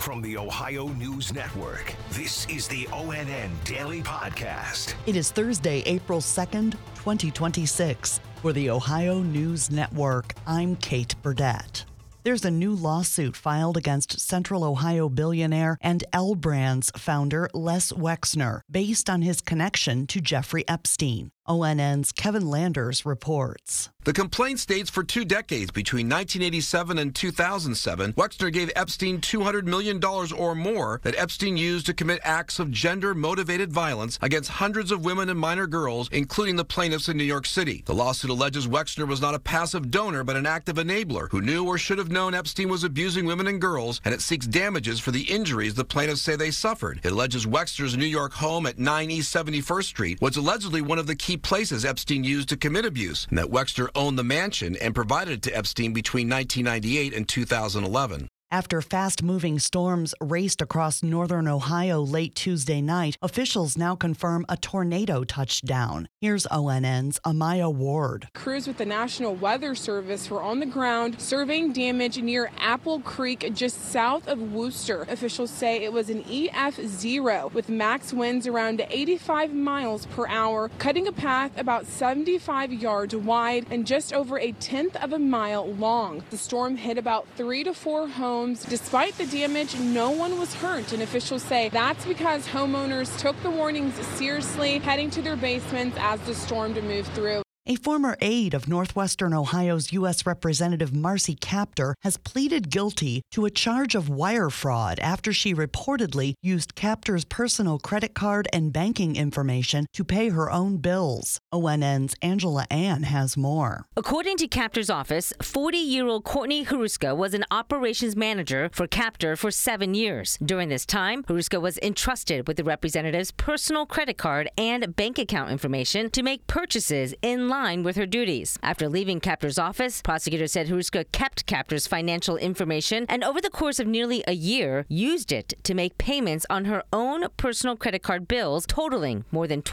From the Ohio News Network, this is the ONN Daily Podcast. It is Thursday, April 2nd, 2026. For the Ohio News Network, I'm Kate Burdett. There's a new lawsuit filed against Central Ohio billionaire and L Brands founder Les Wexner, based on his connection to Jeffrey Epstein. ONN's Kevin Landers reports. The complaint states for 2 decades, between 1987 and 2007, Wexner gave Epstein $200 million or more that Epstein used to commit acts of gender-motivated violence against hundreds of women and minor girls, including the plaintiffs in New York City. The lawsuit alleges Wexner was not a passive donor, but an active enabler who knew or should have known Epstein was abusing women and girls, and it seeks damages for the injuries the plaintiffs say they suffered. It alleges Wexner's New York home at 9 East 71st Street was allegedly one of the key places Epstein used to commit abuse, and that Wexner owned the mansion and provided it to Epstein between 1998 and 2011. After fast-moving storms raced across northern Ohio late Tuesday night, officials now confirm a tornado touched down. Here's ONN's Amaya Ward. Crews with the National Weather Service were on the ground surveying damage near Apple Creek, just south of Wooster. Officials say it was an EF0 with max winds around 85 miles per hour, cutting a path about 75 yards wide and just over a tenth of a mile long. The storm hit about 3 to 4 homes. Despite the damage, no one was hurt, and officials say that's because homeowners took the warnings seriously, heading to their basements as the storm moved through. A former aide of Northwestern Ohio's U.S. Representative Marcy Kaptur has pleaded guilty to a charge of wire fraud after she reportedly used Kaptur's personal credit card and banking information to pay her own bills. ONN's Angela Ann has more. According to Kaptur's office, 40-year-old Courtney Haruska was an operations manager for Kaptur for 7 years. During this time, Haruska was entrusted with the representative's personal credit card and bank account information to make purchases in line with her duties. After leaving Kaptur's office, prosecutors said Haruska kept Kaptur's financial information and over the course of nearly a year used it to make payments on her own personal credit card bills totaling more than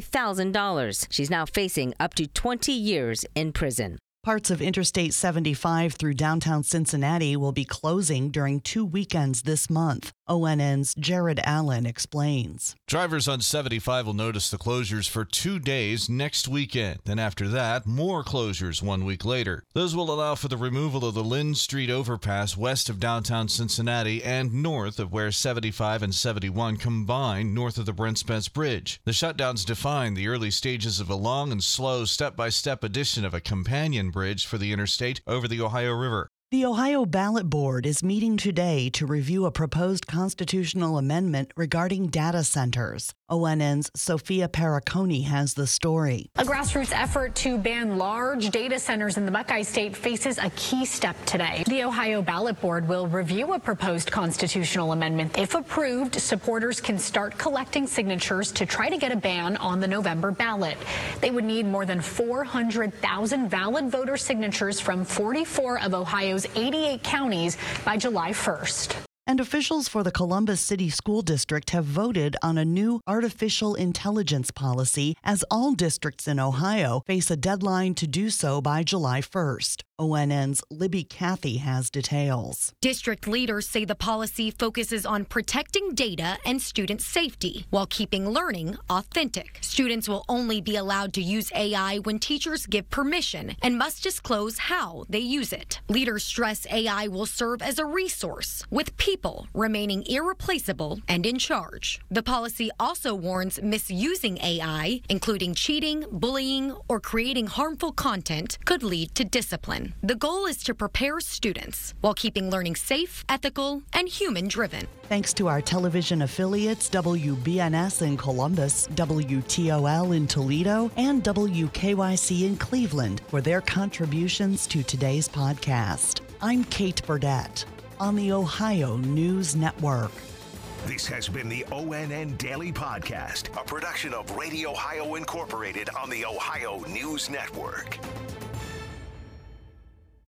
$22,000. She's now facing up to 20 years in prison. Parts of Interstate 75 through downtown Cincinnati will be closing during 2 weekends this month. ONN's Jared Allen explains. Drivers on 75 will notice the closures for 2 days next weekend. Then after that, more closures 1 week later. Those will allow for the removal of the Lynn Street overpass west of downtown Cincinnati and north of where 75 and 71 combine north of the Brent Spence Bridge. The shutdowns define the early stages of a long and slow step-by-step addition of a companion bridge for the interstate over the Ohio River. The Ohio Ballot Board is meeting today to review a proposed constitutional amendment regarding data centers. ONN's Sophia Paraconi has the story. A grassroots effort to ban large data centers in the Buckeye State faces a key step today. The Ohio Ballot Board will review a proposed constitutional amendment. If approved, supporters can start collecting signatures to try to get a ban on the November ballot. They would need more than 400,000 valid voter signatures from 44 of Ohio's 88 counties by July 1st. And officials for the Columbus City School District have voted on a new artificial intelligence policy as all districts in Ohio face a deadline to do so by July 1st. ONN's Libby Cathy has details. District leaders say the policy focuses on protecting data and student safety while keeping learning authentic. Students will only be allowed to use AI when teachers give permission and must disclose how they use it. Leaders stress AI will serve as a resource, with people remaining irreplaceable and in charge. The policy also warns misusing AI, including cheating, bullying, or creating harmful content, could lead to discipline. The goal is to prepare students while keeping learning safe, ethical, and human-driven. Thanks to our television affiliates WBNS in Columbus, WTOL in Toledo, and WKYC in Cleveland for their contributions to today's podcast. I'm Kate Burdett on the Ohio News Network. This has been the ONN Daily Podcast, a production of Radio Ohio Incorporated on the Ohio News Network.